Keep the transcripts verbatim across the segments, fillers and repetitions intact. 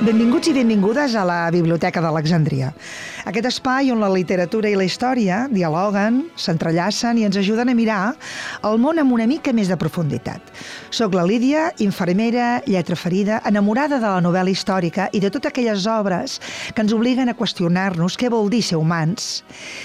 Benvinguts i benvingudes a la Biblioteca d'Alexandria. Aquest espai on la literatura i la història dialoguen, s'entrellacen i ens ajuden a mirar el món amb una mica més de profunditat. Soc la Lídia, infermera, lletra ferida, enamorada de la novel·la històrica i de totes aquelles obres que ens obliguen a qüestionar-nos què vol dir ser humans.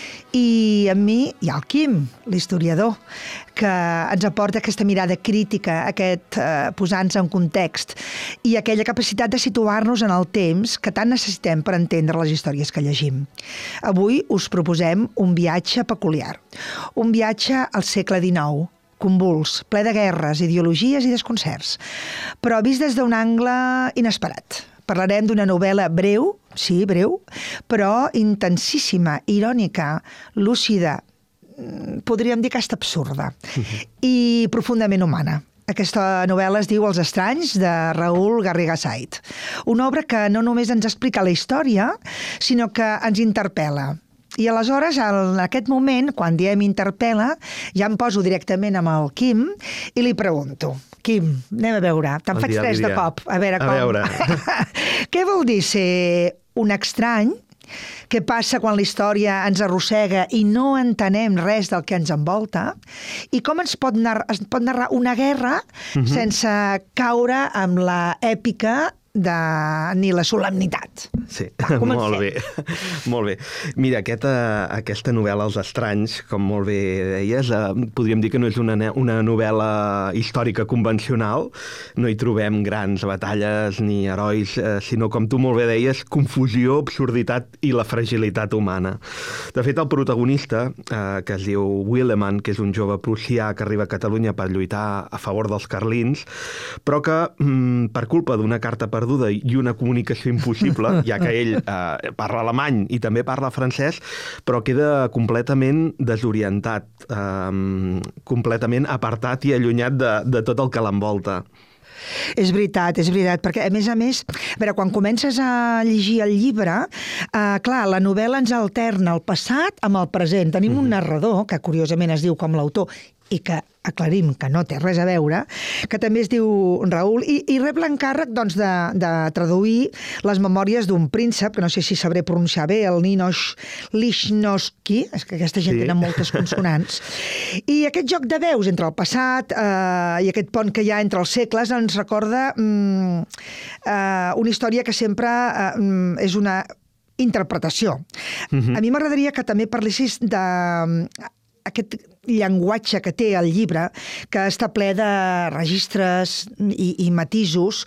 I amb mi hi ha el Quim, l'historiador, que ens aporta aquesta mirada crítica, aquest eh, posar-nos en context i aquella capacitat de situar-nos en el temps que tant necessitem per entendre les històries que llegim. Avui us proposem un viatge peculiar, un viatge al segle dinou, convuls, ple de guerres, ideologies i desconcerts, però vist des d'un angle inesperat. Parlarem d'una novel·la breu, sí, breu, però intensíssima, irònica, lúcida, podríem dir que està absurda, i profundament humana. Aquesta novel·la es diu Els estranys, de Raül Garriga Said. Una obra que no només ens explica la història, sinó que ens interpel·la. I aleshores, en aquest moment, quan diem interpel·la, ja em poso directament amb el Quim i li pregunto: Quim, anem a veure, te'n faig tres de cop. A veure com. A veure. Què vol dir ser un estrany? Què passa quan la història ens arrossega i no entenem res del que ens envolta? I com ens pot narrar, es pot narrar una guerra uh-huh. sense caure amb la èpica de... ni la solemnitat? Sí, molt bé. Molt bé. Mira, aquesta, aquesta novel·la, Els estranys, com molt bé deies, eh, podríem dir que no és una, una novel·la històrica convencional, no hi trobem grans batalles ni herois, eh, sinó, com tu molt bé deies, confusió, absurditat i la fragilitat humana. De fet, el protagonista, eh, que es diu Willeman, que és un jove prussià que arriba a Catalunya per lluitar a favor dels carlins, però que, mm, per culpa d'una carta perduda i una comunicació impossible, ja que ell eh, parla alemany i també parla francès, però queda completament desorientat, eh, completament apartat i allunyat de, de tot el que l'envolta. És veritat, és veritat, perquè a més a més, a veure, quan comences a llegir el llibre, eh, clar, la novel·la ens alterna el passat amb el present. Tenim mm-hmm. un narrador, que curiosament es diu com l'autor, i que aclarim que no té res a veure, que també es diu Raül, i, i rep l'encàrrec doncs, de, de traduir les memòries d'un príncep, que no sé si sabré pronunciar bé, el Ninosh Lichnowsky, és que aquesta gent sí. tenen moltes consonants, i aquest joc de veus entre el passat eh, i aquest pont que hi ha entre els segles ens recorda mm, eh, una història que sempre eh, és una interpretació. Uh-huh. A mi m'agradaria que també parlessis de aquest llenguatge que té el llibre, que està ple de registres i, i matisos,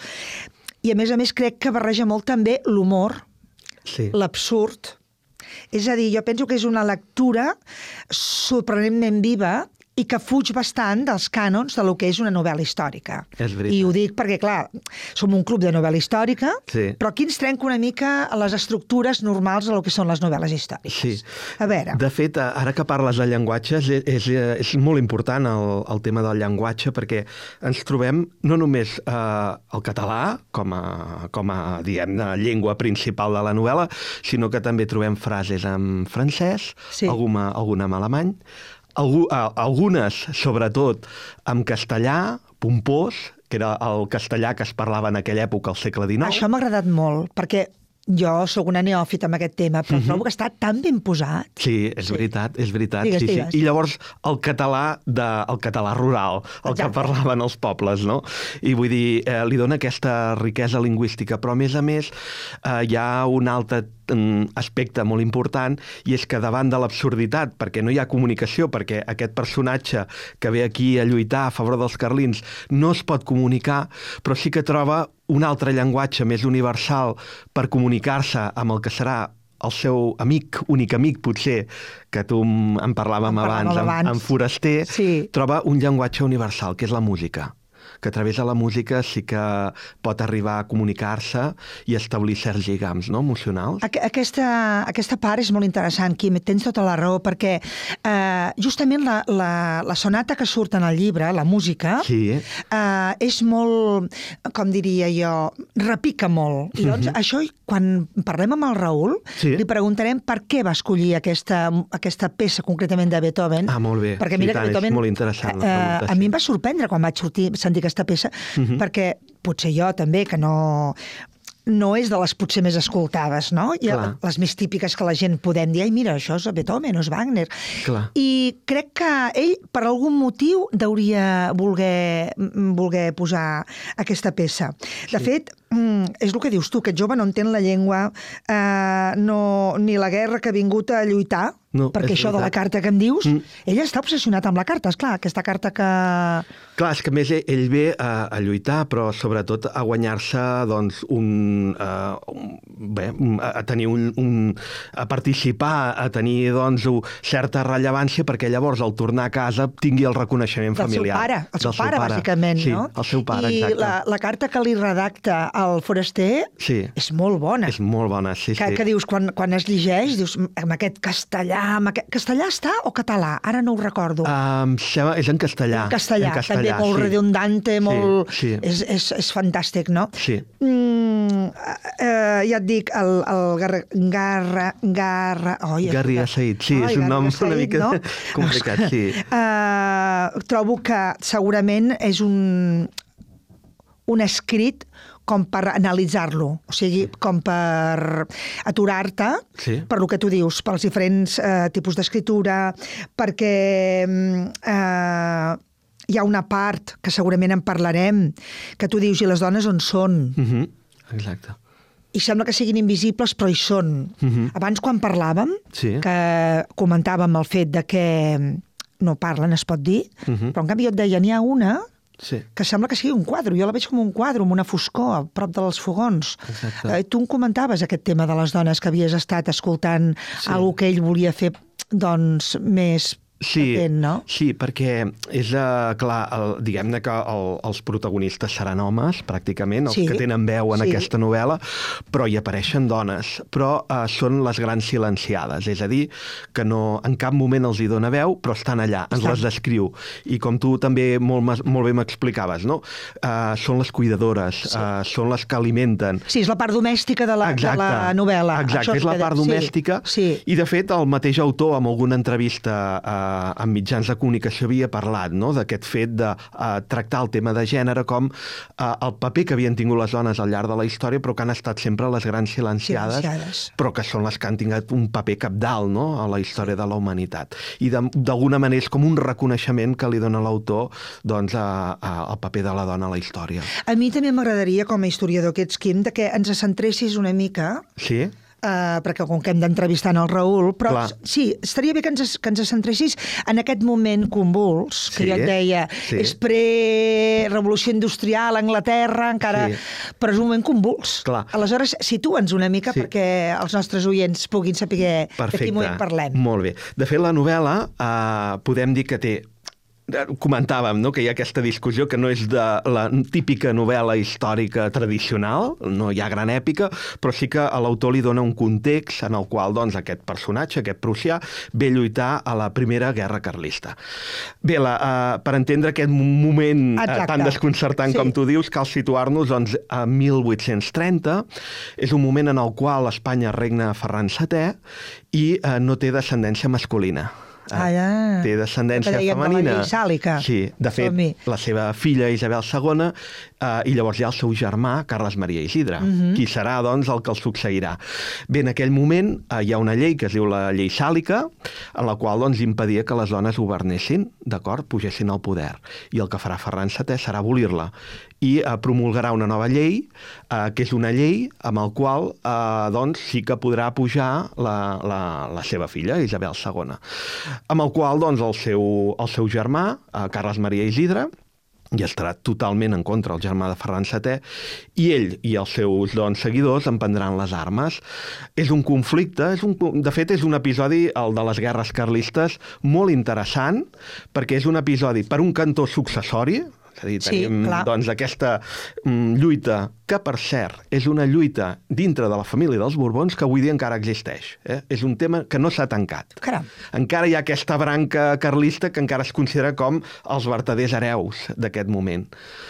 i a més a més crec que barreja molt també l'humor, sí. l'absurd. És a dir, jo penso que és una lectura sorprenentment viva i que fuig bastant dels cànons de lo que és una novel·la històrica. És veritat. I ho dic perquè, clar, som un club de novel·la històrica, sí. però aquí ens trenca una mica les estructures normals de lo que són les novel·les històriques. Sí. A veure... De fet, ara que parles de llenguatges, és, és, és molt important el, el tema del llenguatge, perquè ens trobem no només eh, el català com a, com a diguem, llengua principal de la novel·la, sinó que també trobem frases en francès, sí. alguna, alguna en alemany, Algu, algunes, sobretot, en castellà, pompós, que era el castellà que es parlava en aquella època, al segle dinou. Això m'ha agradat molt, perquè jo sóc una neòfita amb aquest tema, però uh-huh. trobo que està tan ben posat. Sí, és sí. veritat, és veritat. Digues, sí, digues. Sí. I llavors el català, de, el català rural, el Exacte. Que parlaven els pobles, no? I vull dir, eh, li dona aquesta riquesa lingüística, però a més a més eh, hi ha un altre aspecte molt important, i és que davant de l'absurditat, perquè no hi ha comunicació, perquè aquest personatge que ve aquí a lluitar a favor dels carlins no es pot comunicar, però sí que troba un altre llenguatge més universal per comunicar-se amb el que serà el seu amic, únic amic, potser, que tu en parlàvem en abans, abans. En, en Foraster, sí. troba un llenguatge universal, que és la música. Que a través de la música sí que pot arribar a comunicar-se i establir certs lligams, no?, emocionals. Aquesta, aquesta part és molt interessant, Quim, tens tota la raó, perquè eh, justament la, la, la sonata que surt en el llibre, la música, sí. eh, és molt, com diria jo, repica molt. I doncs uh-huh. això, quan parlem amb el Raül, sí. li preguntarem per què va escollir aquesta, aquesta peça concretament de Beethoven. Ah, molt bé. Perquè mira sí, que tant, Beethoven... és molt interessant la pregunta. Eh, a mi em va sorprendre quan vaig sortir, sentir aquesta peça, uh-huh. perquè potser jo també, que no... no és de les potser més escoltades, no? Hi ha Clar. les més típiques que la gent podem dir, ai, mira, això és Beethoven, és Wagner. Clar. I crec que ell, per algun motiu, deuria voler, voler posar aquesta peça. De Sí. fet, és el que dius tu, aquest jove no entén la llengua, eh, no, ni la guerra que ha vingut a lluitar, No, perquè és això de la veritat. carta que em dius, Mm. ell està obsessionat amb la carta, esclar, aquesta carta que... Clar, és que a més ell, ell ve a, a lluitar, però sobretot a guanyar-se doncs, un, uh, un, bé, a, a tenir un, un... a participar, a tenir doncs, un, certa rellevància, perquè llavors al tornar a casa tingui el reconeixement Del familiar. seu pare, el seu Del pare, bàsicament, sí, no? el seu pare, I exacte. la, la carta que li redacta el foraster Sí. és molt bona. És molt bona, sí, que, sí. que dius, quan, quan es llegeix, dius, amb aquest castellà... Amb aquest... Castellà està o català? Ara no ho recordo. Uh, em sembla, és en castellà. En castellà, en castellà també molt sí. redundante, molt... Sí, sí. És, és, és fantàstic, no? Sí. Mm, eh, ja et dic, el, el Garra... Garra... Garra... Oi, Garriga Said, sí, Ai, és un Garriga nom Said, una mica no? complicat, sí. Uh, trobo que segurament és un, un escrit com per analitzar-lo, o sigui, com per aturar-te, Sí. per lo que tu dius, pels diferents eh, tipus d'escriptura, perquè eh, hi ha una part que segurament en parlarem, que tu dius, i les dones on són? Uh -huh. Exacte. I sembla que siguin invisibles, però hi són. Uh -huh. Abans, quan parlàvem, Sí. que comentàvem el fet de que no parlen, es pot dir, Uh -huh. però en canvi jo et deia, n'hi ha una Sí. que sembla que sigui un quadre. Jo la veig com un quadre, amb una foscor, a prop dels fogons. Exacte. Eh, tu em comentaves aquest tema de les dones, que havies estat escoltant Sí. algo que ell volia fer, doncs, més Sí, patent, no? sí, perquè és, uh, clar, el, diguem-ne que el, els protagonistes seran homes, pràcticament, els Sí, que tenen veu en sí. aquesta novel·la, però hi apareixen dones, però uh, són les grans silenciades, és a dir, que no, en cap moment els hi dona veu, però estan allà, ens Estan. les descriu. I com tu també molt, mas- molt bé m'explicaves, no? Uh, són les cuidadores, sí. uh, són les que alimenten. Sí, és la part domèstica de la, de la novel·la. Exacte, Això és la que part de- domèstica. Sí, sí. I, de fet, el mateix autor, amb alguna entrevista eh, en mitjans de comunicació, havia parlat, no?, d'aquest fet de eh, tractar el tema de gènere com eh, el paper que havien tingut les dones al llarg de la història, però que han estat sempre les grans silenciades, Silenciades. però que són les que han tingut un paper capdalt, no?, a la història de la humanitat. I de- d'alguna manera és com un reconeixement que li dona l'autor, doncs, a, a, al paper de la dona a la història. A mi també m'agradaria, com a historiador que ets, Quim, de que ens centressis una mica, Sí? Uh, perquè com que hem d'entrevistar en el Raül, però Clar. sí, estaria bé que ens, que ens centressis en aquest moment convuls, que Sí, jo et deia, sí. és pre-revolució industrial a Anglaterra, encara, Sí. però és un moment convuls. Clar. Aleshores, situa'ns una mica Sí. perquè els nostres oients puguin saber de Perfecte. quin moment parlem. Molt bé. De fet, la novel·la eh, podem dir que té comentàvem, no?, que hi ha aquesta discussió que no és de la típica novel·la històrica tradicional, no hi ha gran èpica, però sí que a l'autor li dona un context en el qual, doncs, aquest personatge, aquest prussià, ve lluitar a la Primera Guerra Carlista. Bé, la, uh, per entendre aquest moment uh, Exacte. tan desconcertant Sí. com tu dius, cal situar-nos, doncs, a mil vuit-cents trenta. És un moment en el qual Espanya regna Ferran setè i uh, no té descendència masculina. Ah, ja. Té descendència Que dèiem de la femenina. llei sàlica. Sí, de fet, Som-hi. la seva filla Isabel segona eh, i llavors hi ha el seu germà, Carles Maria Isidre, Mhm. qui serà, doncs, el que el succeirà. Bé, en aquell moment eh, hi ha una llei que es diu la llei sàlica, en la qual, doncs, impedia que les dones governessin, d'acord, pugessin al poder. I el que farà Ferran setè serà abolir-la. I eh, promulgarà una nova llei, eh, que és una llei amb el qual, eh, doncs, sí que podrà pujar la, la, la seva filla, Isabel segona. Amb el qual, doncs, el seu, el seu germà, eh, Carles Maria Isidre, i estarà totalment en contra el germà de Ferran setè, i ell i els seus, doncs, seguidors emprendran les armes. És un conflicte, és un, de fet, és un episodi, el de les guerres carlistes, molt interessant, perquè és un episodi, per un cantó successori, és a dir, Sí, tenim, clar. doncs, aquesta mm, lluita, que, per cert, és una lluita dintre de la família dels Borbons que avui dia encara existeix. Eh? És un tema que no s'ha tancat. Caram. Encara hi ha aquesta branca carlista que encara es considera com els vertaders hereus d'aquest moment.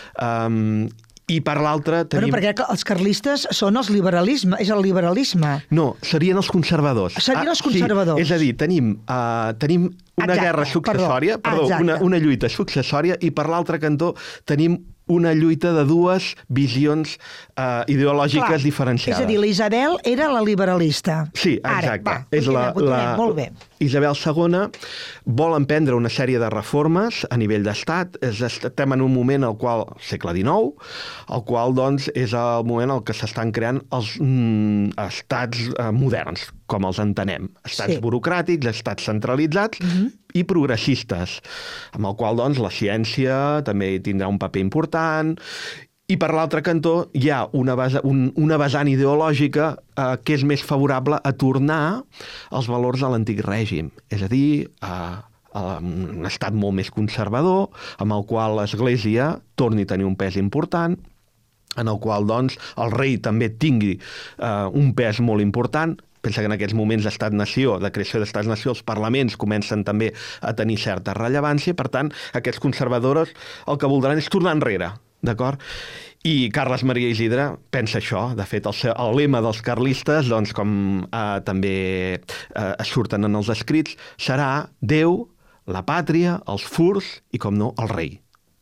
Um, I per l'altra tenim... Bueno, perquè els carlistes són els liberalisme, és el liberalisme. No, serien els conservadors. Serien els conservadors. Sí, és a dir, tenim, uh, tenim una Exacte, guerra successòria, perdó, perdó, una, exacte. una lluita successòria, i per l'altre cantó tenim una lluita de dues visions eh, ideològiques Clar, diferenciades. És a dir, la Isabel era la liberalista. Sí, exacte. Ara, va, és la, la... molt bé. Isabel segona vol emprendre una sèrie de reformes a nivell d'estat. Estem en un moment al qual, segle dinou, al qual doncs, és el moment en què s'estan creant els mm, estats eh, moderns, com els entenem. Estats Sí. burocràtics, estats centralitzats Mhm. i progressistes, amb el qual doncs, la ciència també tindrà un paper important. I per l'altre cantó hi ha una, base, un, una vessant ideològica eh, que és més favorable a tornar als valors de l'antic règim, és a dir, a, a un estat molt més conservador, amb el qual l'Església torni a tenir un pes important, en el qual doncs, el rei també tingui eh, un pes molt important. Pensa que en aquests moments d'estat-nació, de creació d'estats-nació, els parlaments comencen també a tenir certa rellevància, per tant, aquests conservadors el que voldran és tornar enrere, d'acord? I Carles Maria Isidre pensa això. De fet, el, seu, el lema dels carlistes, doncs, com eh, també eh, surten en els escrits, serà Déu, la pàtria, els furs i, com no, el rei.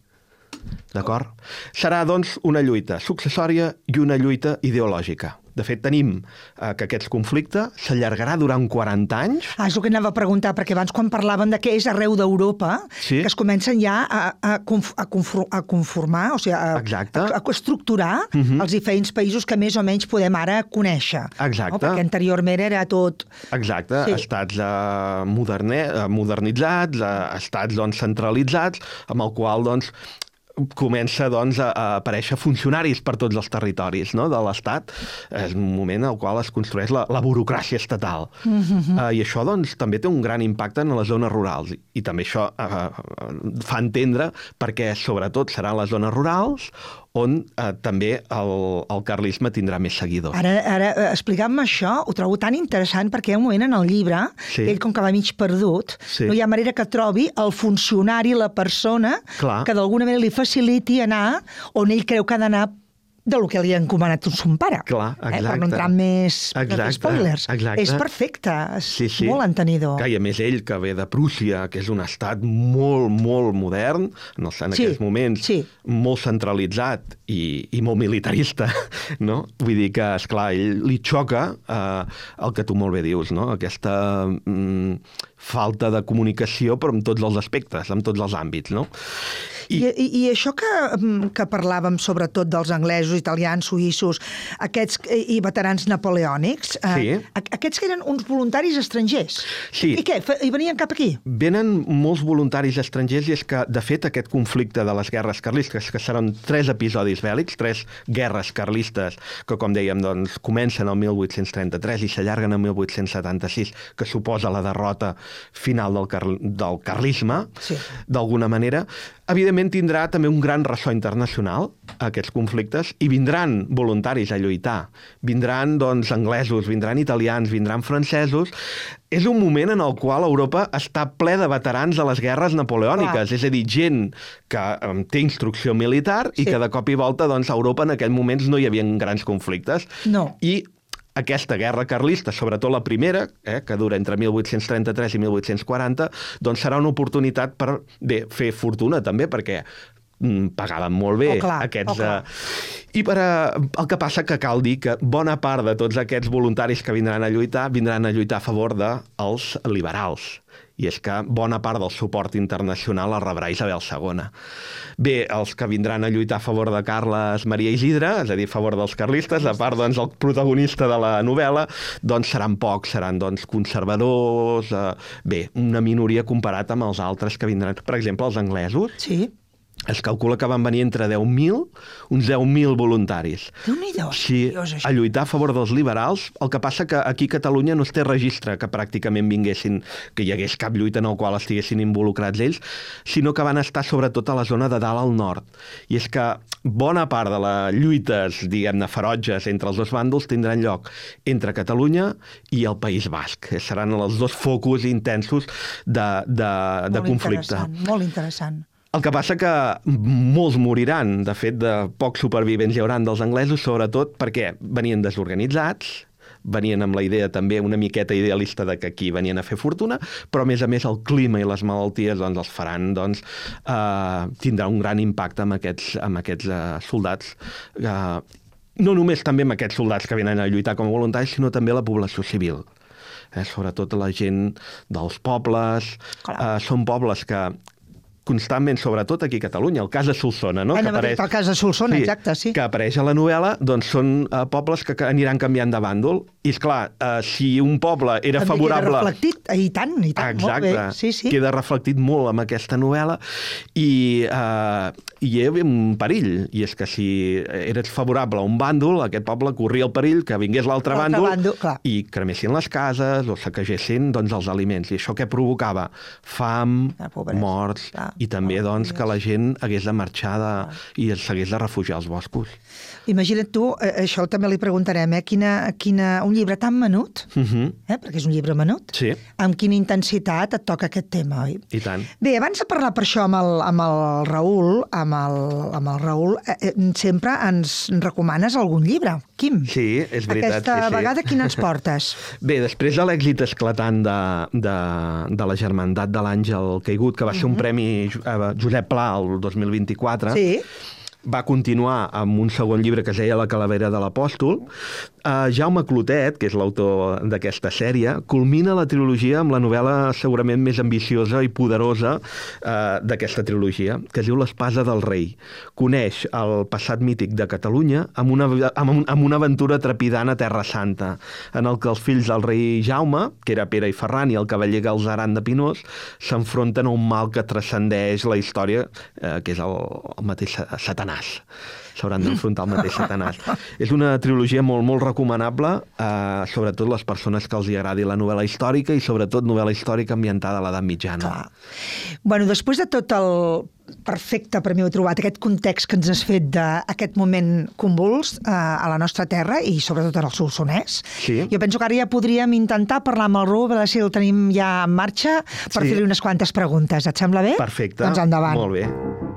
D'acord? Serà, doncs, una lluita successòria i una lluita ideològica. De fet, tenim eh, que aquest conflicte s'allargarà durant quaranta anys. Ah, és el que anava a preguntar, perquè abans quan parlàvem de que és arreu d'Europa, Sí. que es comencen ja a, a, conf, a, confor, a conformar, o sigui, a, Exacte. a, a estructurar Mhm. els diferents països que més o menys podem ara conèixer. Exacte. No? Perquè anteriorment era tot... Exacte, Sí. estats eh, moderne, eh, modernitzats, eh, estats doncs, centralitzats, amb el qual doncs, comença doncs, a, a aparèixer funcionaris per tots els territoris, no?, de l'Estat. És un moment en el qual es construeix la, la burocràcia estatal. Mm-hmm. uh, I això doncs, també té un gran impacte en les zones rurals. I, i també això uh, fa entendre perquè, sobretot, seran les zones rurals on eh, també el, el carlisme tindrà més seguidors. Ara, ara eh, explicant-me això, ho trobo tan interessant perquè hi ha un moment en el llibre, Sí. ell com que va mig perdut, Sí. no hi ha manera que trobi el funcionari, la persona, Clar. que d'alguna manera li faciliti anar on ell creu que ha d'anar de lo que li ha encomanat son pare. Clar, Eh? Per exacte. no entrar en més Exacte, spoilers. exacte. És perfecte, és Sí, sí. molt entenidor. Que, i a més ell, que ve de Prússia, que és un estat molt, molt modern, en, els, en Sí, aquests moments, sí. molt centralitzat i, i molt militarista, no? Vull dir que, esclar, ell li xoca eh, el que tu molt bé dius, no? Aquesta mm, falta de comunicació, però en tots els aspectes, en tots els àmbits, no? I, i, i això que, que parlàvem sobretot dels anglesos, italians, suïssos, aquests i veterans napoleònics, Sí. eh, aquests que eren uns voluntaris estrangers. Sí. I què? I venien cap aquí? Venen molts voluntaris estrangers i és que, de fet, aquest conflicte de les guerres carlistes, que seran tres episodis bèl·lics, tres guerres carlistes, que, com dèiem, doncs, comencen el mil vuit-cents trenta-tres i s'allarguen el mil vuit-cents setanta-sis, que suposa la derrota final del, car del carlisme, Sí. d'alguna manera, evidentment tindrà també un gran ressò internacional, aquests conflictes, i vindran voluntaris a lluitar. Vindran, doncs, anglesos, vindran italians, vindran francesos. És un moment en el qual Europa està ple de veterans de les guerres napoleòniques, Clar. és a dir, gent que um, té instrucció militar i Sí. que de cop i volta, doncs, a Europa en aquells moments no hi havia grans conflictes. No. I aquesta guerra carlista, sobretot la primera, eh, que dura entre mil vuit-cents trenta-tres i mil vuit-cents quaranta, doncs serà una oportunitat per bé, fer fortuna també, perquè mm, pagaven molt bé Oh, clar, aquests... oh, clar. Eh, I per, eh, el que passa que cal dir que bona part de tots aquests voluntaris que vindran a lluitar, vindran a lluitar a favor dels liberals. I és que bona part del suport internacional el rebrà Isabel segona. Bé, els que vindran a lluitar a favor de Carles Maria Isidre, és a dir, a favor dels carlistes, a part doncs, el protagonista de la novel·la, doncs seran pocs, seran doncs, conservadors, eh, bé, una minoria comparat amb els altres que vindran. Per exemple, els anglesos, Sí. es calcula que van venir entre deu mil, uns deu mil voluntaris. Déu-n'hi-do. Sí, Seriós, això. a lluitar a favor dels liberals. El que passa que aquí a Catalunya no es té registre que pràcticament vinguessin, que hi hagués cap lluita en el qual estiguessin involucrats ells, sinó que van estar sobretot a la zona de dalt al nord. I és que bona part de les lluites, diguem-ne, ferotges entre els dos bàndols tindran lloc entre Catalunya i el País Basc. Seran els dos focus intensos de, de, de Molt conflicte. interessant, molt interessant. El que passa que molts moriran, de fet, de pocs supervivents hi hauran dels anglesos, sobretot perquè venien desorganitzats, venien amb la idea també una miqueta idealista de que aquí venien a fer fortuna, però a més a més el clima i les malalties doncs, els faran, doncs, eh, tindrà un gran impacte amb aquests, amb aquests eh, soldats. Eh, no només també amb aquests soldats que venen a lluitar com a voluntaris, sinó també la població civil. Eh, sobretot la gent dels pobles. Eh, són pobles que constantment, sobretot aquí a Catalunya, el cas de Solsona, no? Que apareix, el cas de Solsona, sí, exacte, sí. Que apareix a la novel·la, doncs són uh, pobles que aniran canviant de bàndol. I, esclar, uh, si un poble era també favorable... Queda reflectit, i tant, i tant, exacte, molt bé. Sí, sí. Queda reflectit molt amb aquesta novel·la i uh, hi havia un perill, i és que si eres favorable a un bàndol, aquest poble corria el perill que vingués l'altre bàndol, bàndol clar. I cremessin les cases o saquegessin doncs, els aliments. I això què provocava? Fam, morts, clar. I també doncs, que la gent hagués de marxar de, i s'hagués de refugiar als boscos. Imagina't tu, això també li preguntarem, eh? quina, quina, un llibre tan menut, uh -huh. eh? perquè és un llibre menut, sí. Amb quina intensitat et toca aquest tema, oi? I tant. Bé, abans de parlar per això amb el, amb el Raül, amb el, amb el Raül eh, sempre ens recomanes algun llibre. Quim? Sí, és veritat. Aquesta sí, sí. vegada quina ens portes? Bé, després de l'èxit esclatant de, de, de la Germandat de l'Àngel Caigut, que va ser uh -huh. un premi Josep Pla el dos mil vint-i-quatre, sí. Va continuar amb un segon llibre que es deia La calavera de l'apòstol. Uh, Jaume Clotet, que és l'autor d'aquesta sèrie, culmina la trilogia amb la novel·la segurament més ambiciosa i poderosa uh, d'aquesta trilogia, que es diu L'espasa del rei. Coneix el passat mític de Catalunya amb una, amb, amb una aventura trepidant a Terra Santa, en el que els fills del rei Jaume, que era Pere i Ferran, i el cavaller Galzeran de Pinós, s'enfronten a un mal que transcendeix la història, uh, que és el, el mateix Satanàs. S'hauran d'enfrontar al mateix Satanàs. És una trilogia molt, molt recomanable, eh, sobretot les persones que els hi agradi la novel·la històrica i sobretot novel·la històrica ambientada a l'edat mitjana. Clar. Bueno, després de tot el perfecte, per mi ho he trobat, aquest context que ens has fet d'aquest moment convuls eh, a la nostra terra i sobretot en el Solsonès, sí. Jo penso que ara ja podríem intentar parlar amb el Raül, a veure si el tenim ja en marxa, per sí. fer-li unes quantes preguntes. Et sembla bé? Perfecte. Doncs endavant. Molt bé.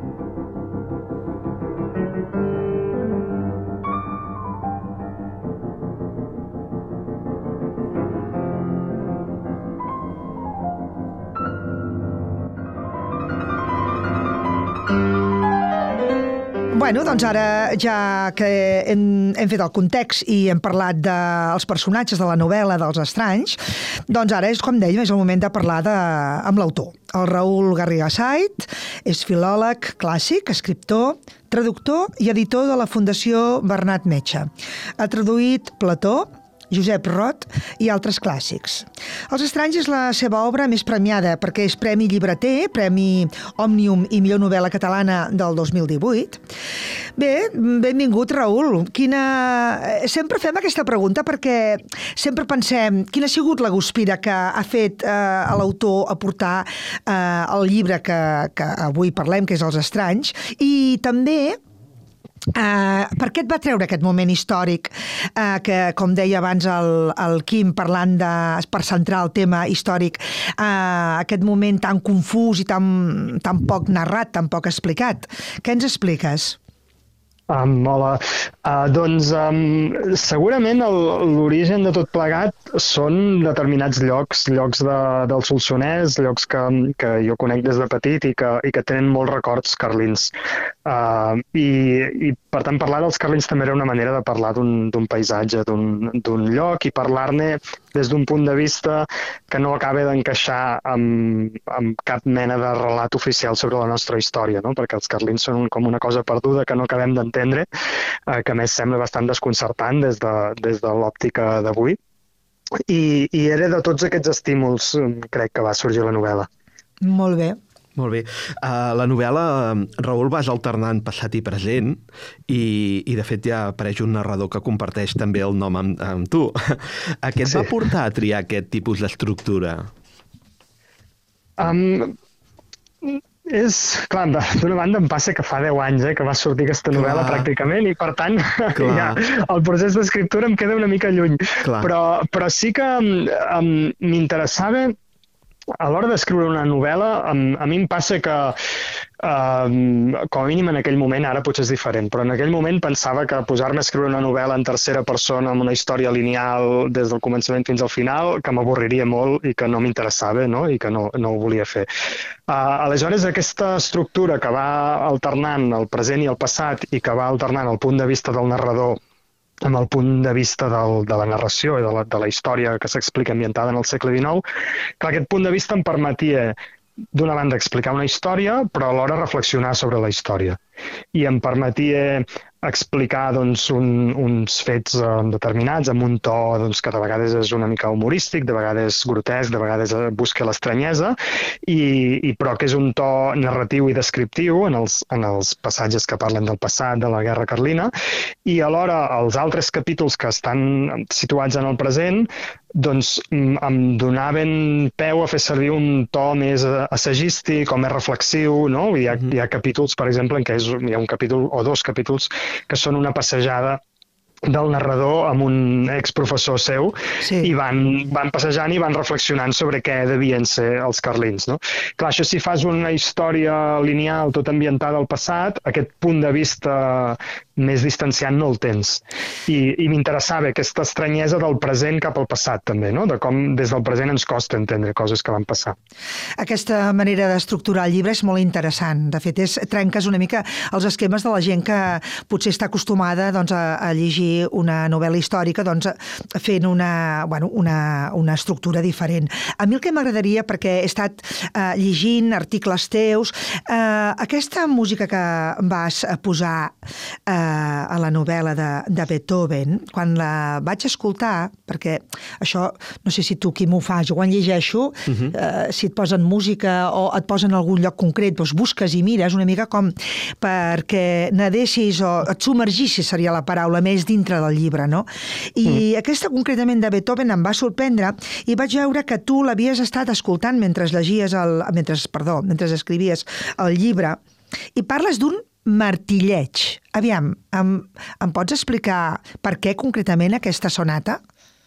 Bueno, doncs ara, ja que hem, hem fet el context i hem parlat dels personatges de la novel·la dels estranys, doncs ara és, com dèiem, és el moment de parlar de, amb l'autor. El Raül Garriga Sait és filòleg clàssic, escriptor, traductor i editor de la Fundació Bernat Metge. Ha traduït Plató, Josep Rot i altres clàssics. Els estranys és la seva obra més premiada perquè és Premi Llibreter, Premi Òmnium i millor novel·la catalana del dos mil divuit. Bé, benvingut, Raül. Quina... Sempre fem aquesta pregunta perquè sempre pensem quina ha sigut la guspira que ha fet eh, a l'autor a portar eh, el llibre que, que avui parlem, que és Els estranys, i també Uh, per què et va treure aquest moment històric uh, que, com deia abans el, el Quim, parlant de, per centrar el tema històric, uh, aquest moment tan confús i tan, tan poc narrat, tan poc explicat? Què ens expliques? Um, hola. Uh, doncs um, segurament l'origen de tot plegat són determinats llocs, llocs de, del Solsonès, llocs que, que jo conec des de petit i que, i que tenen molts records carlins. Uh, i, I per tant parlar dels carlins també era una manera de parlar d'un paisatge, d'un lloc i parlar-ne des d'un punt de vista que no acaba d'encaixar amb, amb cap mena de relat oficial sobre la nostra història, no? Perquè els carlins són com una cosa perduda que no acabem d'entendre, eh, que a més sembla bastant desconcertant des de, des de l'òptica d'avui. I, I era de tots aquests estímuls, crec, que va sorgir la novel·la. Molt bé. Molt bé. Uh, la novel·la, Raül, vas alternant passat i present i, i de fet ja apareix un narrador que comparteix també el nom amb, amb tu. A què et sí. va portar a triar aquest tipus d'estructura? Um, és, clar, d'una banda em passa que fa deu anys eh, que va sortir aquesta novel·la clar. pràcticament i per tant ja, el procés d'escriptura em queda una mica lluny. Però, però sí que um, m'interessava a l'hora d'escriure una novel·la, a, a mi em passa que, uh, com a mínim en aquell moment, ara potser és diferent, però en aquell moment pensava que posar-me a escriure una novel·la en tercera persona amb una història lineal des del començament fins al final, que m'avorriria molt i que no m'interessava, no? I que no, no ho volia fer. Uh, aleshores, aquesta estructura que va alternant el present i el passat i que va alternant el punt de vista del narrador amb el punt de vista del, de la narració i de la, de la història que s'explica ambientada en el segle dinou, que aquest punt de vista em permetia, d'una banda, explicar una història, però alhora reflexionar sobre la història. I em permetia explicar doncs, un, uns fets eh, determinats amb un to doncs, que de vegades és una mica humorístic, de vegades grotesc, de vegades busca l'estranyesa, i, i però que és un to narratiu i descriptiu en els, en els passatges que parlen del passat, de la guerra carlina, i alhora els altres capítols que estan situats en el present doncs em donaven peu a fer servir un to més assagístic o més reflexiu, no? Hi ha, hi ha capítols, per exemple, en què és, hi ha un capítol o dos capítols que són una passejada del narrador amb un exprofessor seu, sí. i van, van passejant i van reflexionant sobre què devien ser els carlins. No? Clar, això si fas una història lineal tot ambientada al passat, aquest punt de vista més distanciant no el tens. I, i m'interessava aquesta estranyesa del present cap al passat també, no? De com des del present ens costa entendre coses que van passar. Aquesta manera d'estructurar el llibre és molt interessant. De fet, és, trenques una mica els esquemes de la gent que potser està acostumada doncs, a, a llegir una novel·la històrica doncs, fent una, bueno, una, una estructura diferent. A mi el que m'agradaria, perquè he estat eh, llegint articles teus, eh, aquesta música que vas posar eh, a la novel·la de, de Beethoven, quan la vaig escoltar, perquè això, no sé si tu qui m'ho fas, jo quan llegeixo, uh-huh. eh, si et posen música o et posen en algun lloc concret, doncs busques i mires una mica com perquè nadessis o et submergissis, seria la paraula, més dintre del llibre, no? I mm. aquesta concretament de Beethoven em va sorprendre i vaig veure que tu l'havies estat escoltant mentre llegies el, mentre, perdó, mentre escrivies el llibre i parles d'un martilleig. Aviam, em, em pots explicar per què concretament aquesta sonata?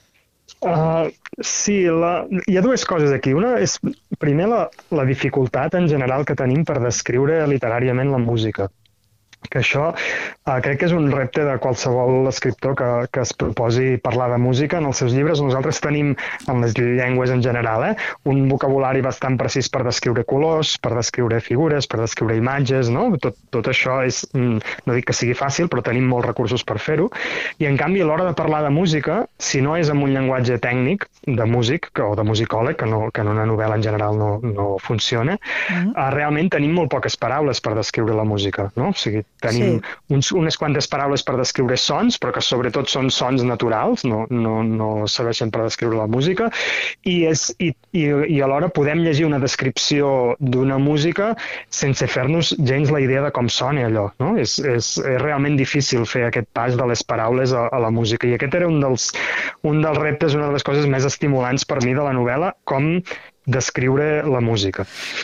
Uh, sí, la, hi ha dues coses aquí. Una és, primer, la, la dificultat en general que tenim per descriure literàriament la música. Que això uh, crec que és un repte de qualsevol escriptor que, que es proposi parlar de música en els seus llibres. Nosaltres tenim, en les llengües en general, eh, un vocabulari bastant precís per descriure colors, per descriure figures, per descriure imatges, no? Tot, tot això és, no dic que sigui fàcil, però tenim molts recursos per fer-ho. I en canvi, a l'hora de parlar de música, si no és amb un llenguatge tècnic de músic o de musicòleg, que, no, que en una novel·la en general no, no funciona, mm. uh, realment tenim molt poques paraules per descriure la música, no? O sigui, tenim sí. uns, unes quantes paraules per descriure sons, però que sobretot són sons naturals, no, no, no serveixen per descriure la música, i, és, i, i, i alhora podem llegir una descripció d'una música sense fer-nos gens la idea de com sona allò. No? És, és, és realment difícil fer aquest pas de les paraules a, a la música, i aquest era un dels, un dels reptes, una de les coses més estimulants per mi de la novel·la, com descriure la música.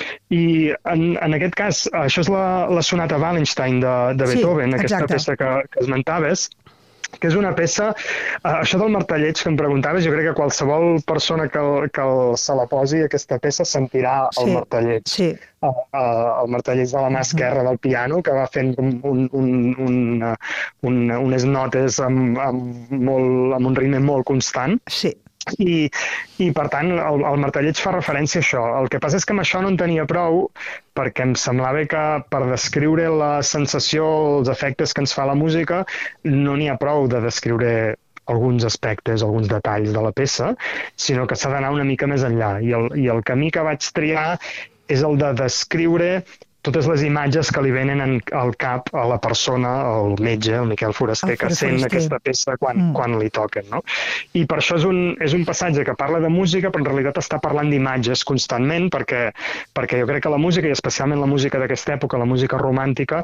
I en, en aquest cas, això és la, la sonata Wallenstein de, de Beethoven, sí, aquesta peça que, que esmentaves, que és una peça, uh, això del martelleig que em preguntaves, jo crec que qualsevol persona que, que se la posi aquesta peça sentirà el sí, martelleig. Sí. Uh, uh, el martelleig de la mà esquerra del piano, que va fent un, un, un, un, un, unes notes amb, amb, molt, amb un ritme molt constant. Sí. I, i per tant, el, el martelleig fa referència a això. El que passa és que amb això no en tenia prou, perquè em semblava que per descriure la sensació, els efectes que ens fa la música, no n'hi ha prou de descriure alguns aspectes, alguns detalls de la peça, sinó que s'ha d'anar una mica més enllà. I el, i el camí que vaig triar és el de descriure totes les imatges que li venen en, al cap a la persona, el metge, el Miquel Foraster, el que sent aquesta peça quan, mm. quan li toquen. No? I per això és un, és un passatge que parla de música, però en realitat està parlant d'imatges constantment, perquè, perquè jo crec que la música, i especialment la música d'aquesta època, la música romàntica,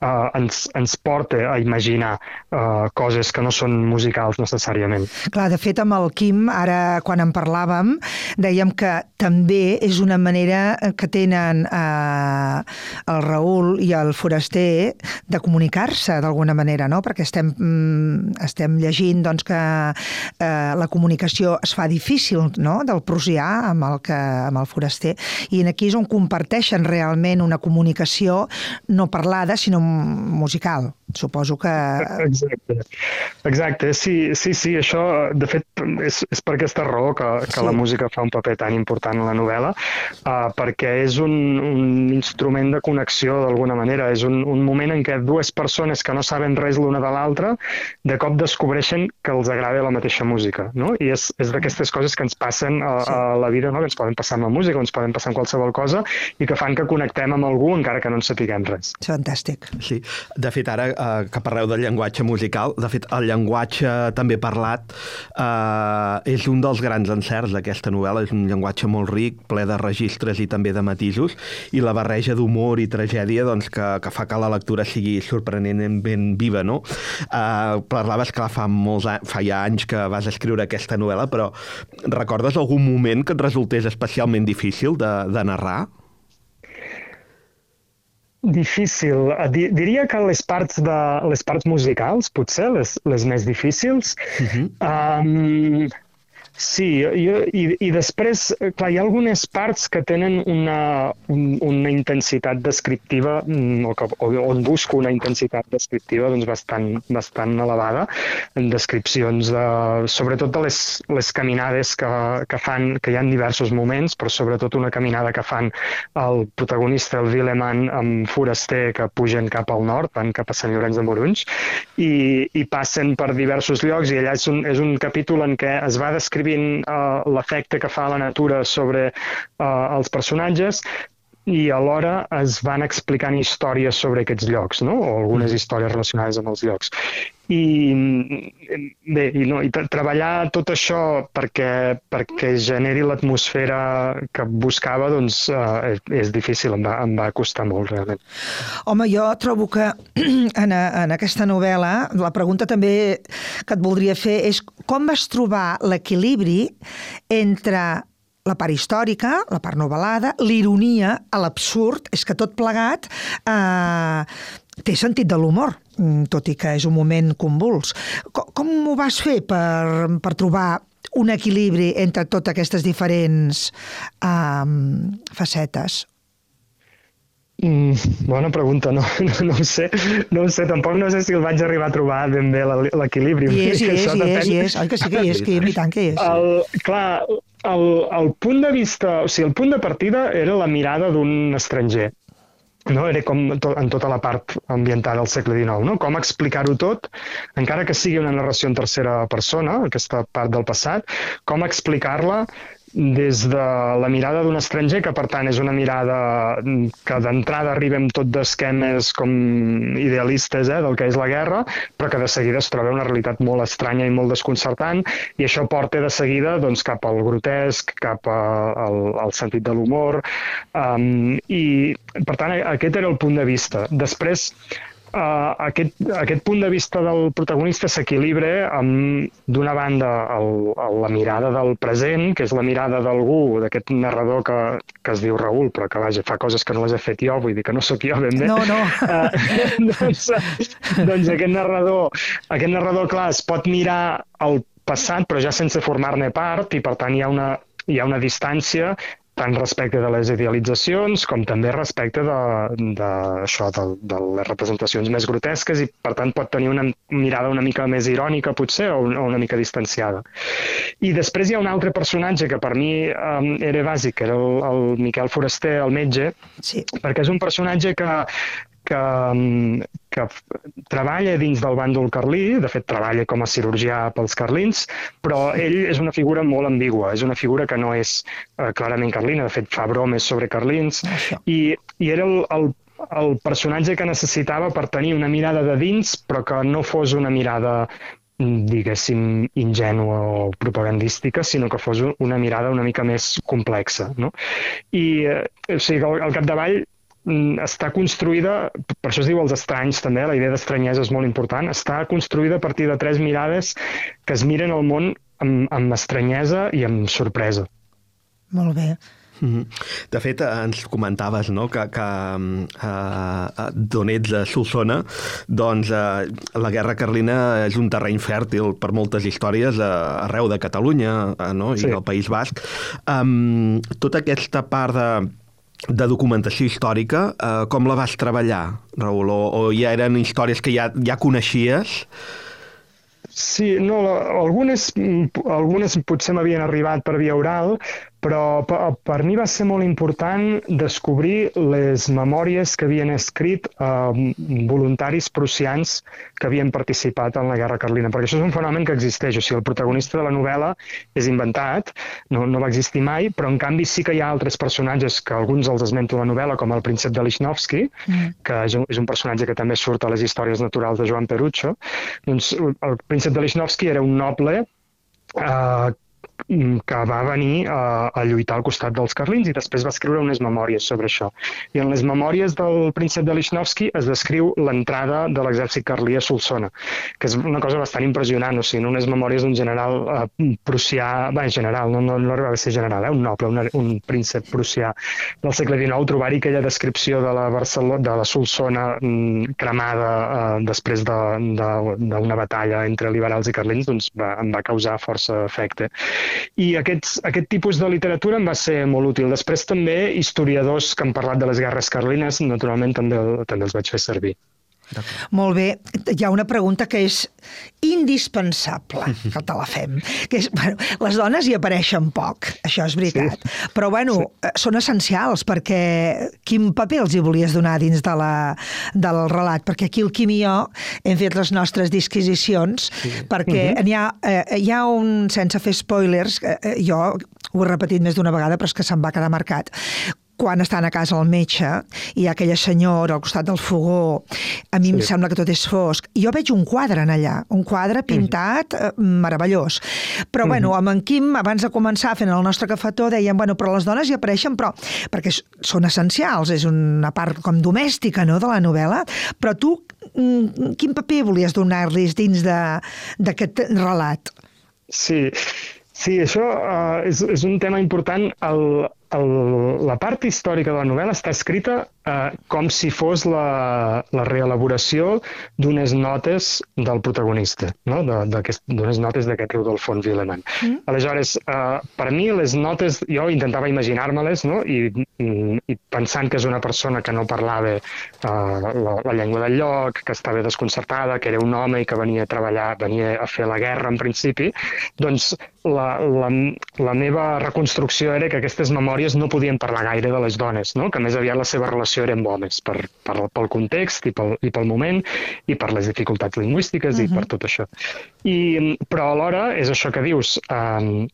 uh, ens, ens porta a imaginar uh, coses que no són musicals necessàriament. Clar, de fet, amb el Quim, ara quan en parlàvem, dèiem que també és una manera que tenen eh, el Raül i el Foraster de comunicar-se d'alguna manera, no? Perquè estem, mm, estem llegint doncs, que eh, la comunicació es fa difícil, no?, del prussià amb el, que, amb el Foraster, i aquí és on comparteixen realment una comunicació no parlada, sinó musical. Suposo que... Exacte, exacte. Sí, sí, sí, això, de fet, és, és per aquesta raó que, que sí. La música fa un paper tan important en la novel·la, uh, perquè és un, un instrument de connexió, d'alguna manera. És un, un moment en què dues persones que no saben res l'una de l'altra, de cop descobreixen que els agrada la mateixa música, no? I és, és d'aquestes coses que ens passen a, a la vida, no? Que ens poden passar amb la música, ens poden passar amb qualsevol cosa, i que fan que connectem amb algú encara que no en sapiguem res. Fantàstic. Sí, de fet, ara que parleu del llenguatge musical, de fet, el llenguatge també parlat eh, és un dels grans encerts d'aquesta novel·la, és un llenguatge molt ric, ple de registres i també de matisos, i la barreja d'humor i tragèdia doncs, que, que fa que la lectura sigui sorprenentment ben viva, no? Eh, parlaves, clar, fa, molts anys, fa ja anys que vas escriure aquesta novel·la, però recordes algun moment que et resultés especialment difícil de, de narrar? Difícil. Diria que les parts, de, les parts musicals, potser, les, les més difícils. Uh-huh. um, sí, jo, i, i després, clar, hi ha algunes parts que tenen una, un, una intensitat descriptiva, o, que, o on busco una intensitat descriptiva doncs, bastant, bastant elevada, en descripcions, de, sobretot de les, les caminades que, que fan, que hi ha diversos moments, però sobretot una caminada que fan el protagonista, el Villeman, amb Foraster, que pugen cap al nord, van cap a Sant Llorenç de Morunys, i, i passen per diversos llocs, i allà és un, és un capítol en què es va descrivint uh, l'efecte que fa la natura sobre uh, els personatges, i alhora es van explicant històries sobre aquests llocs, no? O algunes històries relacionades amb els llocs. I bé, i, no, i tra treballar tot això perquè, perquè generi l'atmosfera que buscava, doncs uh, és, és difícil, em va, em va costar molt, realment. Home, jo trobo que en, a, en aquesta novel·la, la pregunta també que et voldria fer és com vas trobar l'equilibri entre la part històrica, la part novel·lada, l'ironia, l'absurd, és que tot plegat eh, té sentit de l'humor, tot i que és un moment convuls. Com, com ho vas fer per, per trobar un equilibri entre totes aquestes diferents eh, facetes? Mm, bona pregunta, no, no, no ho sé, no ho sé, tampoc no sé si el vaig arribar a trobar ben bé l'equilibri. I és, i és, i és, i és, oi que sí que hi és, Quim, i tant que hi és. El, clar, el, el punt de vista, o sigui, el punt de partida era la mirada d'un estranger, no? Era com to, en tota la part ambientada al segle dinou, no? Com explicar-ho tot, encara que sigui una narració en tercera persona, aquesta part del passat, com explicar-la des de la mirada d'un estranger, que per tant és una mirada que d'entrada arriba amb tot d'esquemes com idealistes eh, del que és la guerra, però que de seguida es troba una realitat molt estranya i molt desconcertant, i això porta de seguida doncs, cap al grotesc, cap a, al, al sentit de l'humor, um, i per tant aquest era el punt de vista. Després, Uh, aquest, aquest punt de vista del protagonista s'equilibra amb, d'una banda, el, el, la mirada del present, que és la mirada d'algú, d'aquest narrador que, que es diu Raül, però que vaja, fa coses que no les he fet jo, vull dir que no sóc jo ben bé. No, no. Uh, doncs, doncs aquest narrador, aquest narrador, clar, es pot mirar el passat, però ja sense formar-ne part, i per tant hi ha una, hi ha una distància tant respecte de les idealitzacions com també respecte de, de, això, de, de les representacions més grotesques, i per tant pot tenir una mirada una mica més irònica potser, o, o una mica distanciada. I després hi ha un altre personatge que per mi um, era bàsic, que era el, el Miquel Foraster, el metge, sí. Perquè és un personatge que que, que treballa dins del bàndol carlí, de fet treballa com a cirurgià pels carlins, però ell és una figura molt ambigua, és una figura que no és eh, clarament carlina, de fet fa bromes sobre carlins, i, i era el, el, el personatge que necessitava per tenir una mirada de dins, però que no fos una mirada diguéssim, ingènua o propagandística, sinó que fos una mirada una mica més complexa, no? I, o sigui, al, al capdavall, està construïda, per això es diu els estranys també, la idea d'estranyesa és molt important, està construïda a partir de tres mirades que es miren el món amb, amb estranyesa i amb sorpresa. Molt bé. De fet, ens comentaves, no?, que, que eh, d'on ets, a Solsona, doncs eh, la guerra carlina és un terreny fèrtil per moltes històries eh, arreu de Catalunya, eh, no?, i sí. Del País Basc. Um, tota aquesta part de de documentació històrica, eh, com la vas treballar, Raül? O, o ja eren històries que ja, ja coneixies? Sí, no, algunes, algunes potser m'havien arribat per via oral, però per, per mi va ser molt important descobrir les memòries que havien escrit eh, voluntaris prussians que havien participat en la Guerra Carlina, perquè això és un fenomen que existeix, o sigui, el protagonista de la novel·la és inventat, no, no va existir mai, però en canvi sí que hi ha altres personatges que alguns els esmento a la novel·la, com el príncep de Lichnowsky, mm. que és un, és un personatge que també surt a les històries naturals de Joan Perucho. Doncs el príncep de Lichnowsky era un noble eh, que va venir a, a lluitar al costat dels carlins i després va escriure unes memòries sobre això. I en les memòries del príncep de Lichnowsky es descriu l'entrada de l'exèrcit carlí a Solsona, que és una cosa bastant impressionant, o sigui, unes memòries d'un general eh, prussià, bé, general, no, no, no arribava a ser general, eh, un noble, un, un príncep prussià del segle dinou, trobar-hi aquella descripció de la, Barcelona, de la Solsona mm, cremada eh, després d'una de, de, batalla entre liberals i carlins, doncs va, em va causar força efecte. I aquests, aquest tipus de literatura em va ser molt útil. Després també historiadors que han parlat de les guerres carlines, naturalment també, també els vaig fer servir. Molt bé. Hi ha una pregunta que és indispensable, que te la fem. Que és, bueno, les dones hi apareixen poc, això és veritat. Sí. Però, bueno, sí. Són essencials, perquè quin paper els hi volies donar dins de la, del relat? Perquè aquí el Quim i jo hem fet les nostres disquisicions, sí. perquè uh-huh. hi, ha, eh, hi ha un, sense fer spoilers, eh, jo ho he repetit més d'una vegada, però és que se'm va quedar marcat, quan estan a casa el metge i hi ha aquella senyora al costat del fogó, a mi sí. em sembla que tot és fosc. I jo veig un quadre en allà, un quadre pintat eh, meravellós. Però, mm-hmm. bueno, amb en Quim, abans de començar fent el nostre cafetó, dèiem, bueno, però les dones hi apareixen, però perquè són essencials, és una part com domèstica, no?, de la novel·la. Però tu, quin paper volies donar-los dins d'aquest relat? Sí, sí, això uh, és, és un tema important. El, el, la part històrica de la novel·la està escrita uh, com si fos la, la reelaboració d'unes notes del protagonista, no? d'unes notes d'aquest Rudolf von Willemann. Mm. Aleshores, uh, per mi les notes, jo intentava imaginar-me-les, no? I, i, i pensant que és una persona que no parlava uh, la, la llengua del lloc, que estava desconcertada, que era un home i que venia a treballar, venia a fer la guerra en principi, doncs la, la, la meva reconstrucció era que aquestes memòries no podien parlar gaire de les dones, no? Que més aviat la seva relació era amb homes, per, per, pel context i pel, i pel moment i per les dificultats lingüístiques uh-huh. i per tot això. I, però alhora, és això que dius, eh,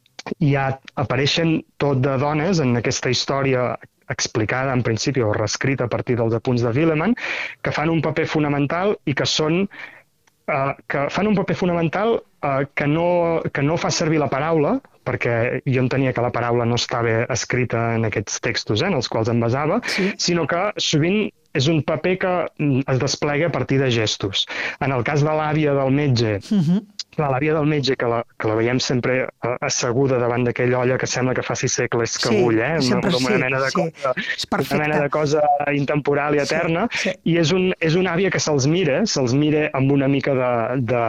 ja apareixen tot de dones en aquesta història explicada en principi o reescrita a partir dels apunts de Willemann, que fan un paper fonamental i que són Uh, que fan un paper fonamental uh, que, no, que no fa servir la paraula, perquè jo entenia que la paraula no estava escrita en aquests textos eh, en els quals em basava, sí. sinó que sovint és un paper que es desplega a partir de gestos. En el cas de l'àvia del metge, uh-huh. l'àvia del metge, que la, que la veiem sempre asseguda davant d'aquella olla que sembla que faci segles que sí, bull, eh? una, una, sí, mena de sí. cosa, una mena de cosa intemporal i eterna, sí, sí. i és, un, és una àvia que se'ls mira, se'ls mira amb una mica de, de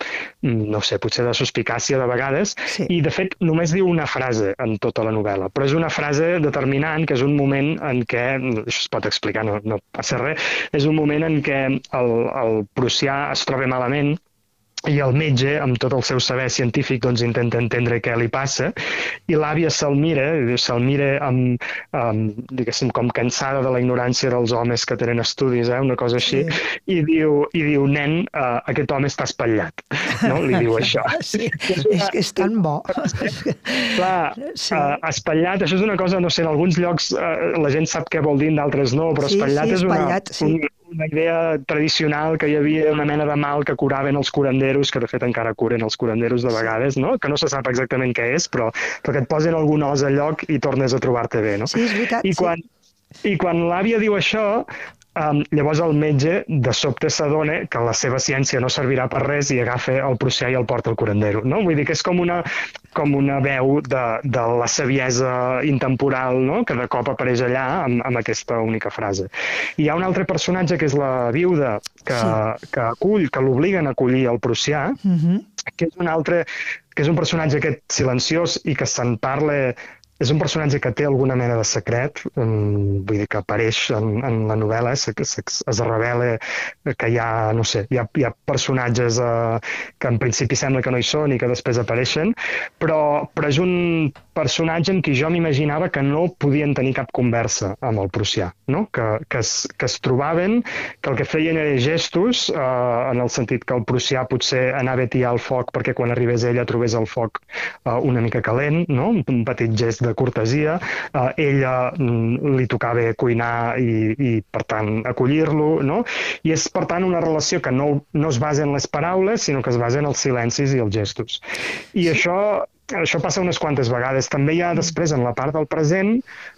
no sé, potser de suspicàcia de vegades, sí. i de fet només diu una frase en tota la novel·la, però és una frase determinant, que és un moment en què, això es pot explicar, no, no passa res, és un moment en què el, el prussià es troba malament, i el metge, amb tot el seu saber científic, doncs intenta entendre què li passa, i l'àvia se'l mira, se'l mira amb, amb, diguéssim, com cansada de la ignorància dels homes que tenen estudis, eh, una cosa així, sí. i, diu, i diu, nen, uh, aquest home està espatllat, no? Li diu això. Sí, és, una... és que és tan bo. Clar, sí. uh, espatllat, això és una cosa, no sé, en alguns llocs uh, la gent sap què vol dir, en d'altres no, però sí, espatllat sí, és una... espatllat, sí. Un, una idea tradicional que hi havia una mena de mal que curaven els curanderos, que de fet encara curen els curanderos de vegades, no? Que no se sap exactament què és, però, però que et posen algun os al lloc i tornes a trobar-te bé, no? Sí, és veritat, I quan, sí. I quan l'àvia diu això, Um, llavors el metge de sobte s'adona que la seva ciència no servirà per res i agafa el prussià i el porta al curandero, no? Vull dir que és com una, com una veu de, de la saviesa intemporal, no? Que de cop apareix allà amb, amb aquesta única frase. I hi ha un altre personatge que és la viuda que, sí. que acull, que l'obliguen a acollir el prussià, uh-huh. que és un altre, que és un personatge aquest silenciós i que se'n parla. És un personatge que té alguna mena de secret, vull dir que apareix en, en la novel·la, es, es, es revela que hi ha, no sé, hi ha, hi ha personatges eh, que en principi sembla que no hi són i que després apareixen, però, però és un personatge en qui jo m'imaginava que no podien tenir cap conversa amb el prussià, no? que, que, es, que es trobaven, que el que feien era gestos, eh, en el sentit que el prussià potser anava a tirar el foc perquè quan arribés ella trobés el foc eh, una mica calent, no? Un petit gest de cortesia, eh, ella mm, li tocava cuinar i, i per tant, acollir-lo, no? I és, per tant, una relació que no, no es basa en les paraules, sinó que es basa en els silencis i els gestos. I sí. això, això passa unes quantes vegades. També hi ha després, en la part del present,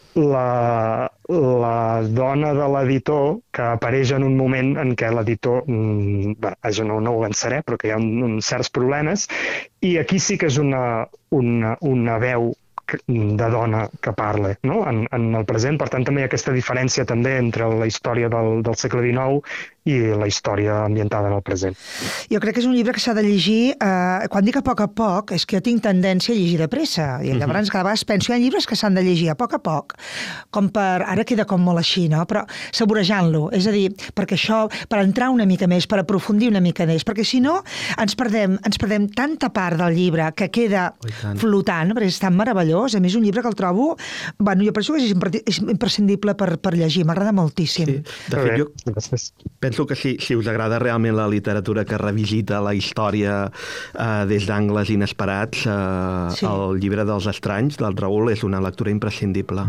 la, la dona de l'editor que apareix en un moment en què l'editor, mm, bé, això no, no ho avançaré, però que hi ha un, un certs problemes, i aquí sí que és una, una, una veu de dona que parla, no? en, en el present. Per tant, també hi ha aquesta diferència també entre la història del, del segle dinou i la història ambientada en el present. Jo crec que és un llibre que s'ha de llegir, eh, quan dic a poc a poc, és que jo tinc tendència a llegir de pressa, i llavors cada vegada penso, hi ha llibres que s'han de llegir a poc a poc, com per, ara queda com molt així, no? Però saborejant-lo, és a dir, perquè això, per entrar una mica més, per aprofundir una mica més, perquè si no ens perdem, ens perdem tanta part del llibre que queda flotant, perquè és tan meravellós. A més, un llibre que el trobo, bueno, jo penso que és imprescindible per, per llegir, m'agrada moltíssim. Sí, de fet, jo penso que si, si us agrada realment la literatura que revisita la història eh, des d'angles inesperats, eh, sí. el llibre dels estranys del Raül és una lectura imprescindible.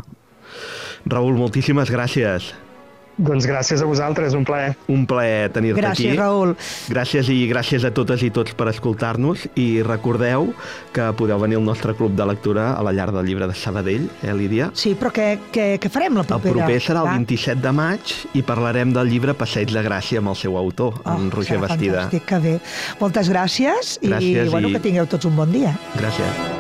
Raül, moltíssimes gràcies. Doncs gràcies a vosaltres, un plaer. Un plaer tenir-te aquí. Gràcies, Raül. Gràcies i gràcies a totes i tots per escoltar-nos, i recordeu que podeu venir al nostre club de lectura a la Llar del Llibre de Sabadell, eh, Lídia? Sí, però què, què, què farem la propera? El proper serà el vint-i-set de maig i parlarem del llibre Passeig de Gràcia amb el seu autor, oh, en Roger Bastida. Fantàstic, que bé. Moltes gràcies, gràcies i, i bueno, que tingueu tots un bon dia. Gràcies.